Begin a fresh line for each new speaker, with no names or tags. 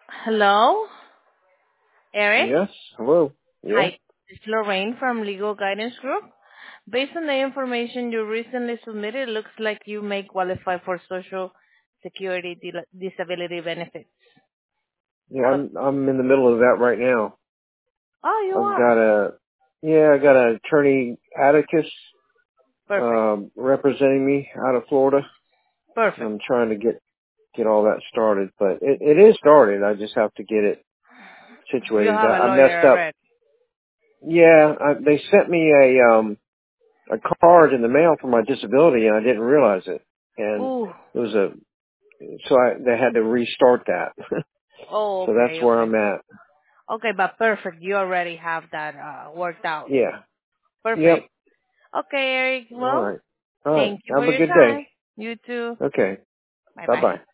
Hello, Eric.
Yes. Hello. Yeah.
Hi, it's Lorraine from Legal Guidance Group. Based on the information you recently submitted, it looks like you may qualify for Social Security disability benefits.
Yeah.
But
I'm in the middle of that right now.
oh, you
I've
are
got I got an attorney Atticus
perfect.
representing me out of Florida.
Perfect.
I'm trying to get all that started, but it is started. I just have to get it
You
situated.
have a
I
lawyer
messed up.
already.
Yeah. They sent me a card in the mail for my disability, and I didn't realize it. And
Ooh.
it was they had to restart that.
Oh,
So that's
okay,
where
okay.
I'm at.
Okay, but perfect. You already have that worked out.
Yeah. Yep.
Perfect. Okay, Eric.
All
Well,
right. All right.
thank you for
Have a
your
good day.
time. You too.
Okay.
Bye
Bye
bye.
bye.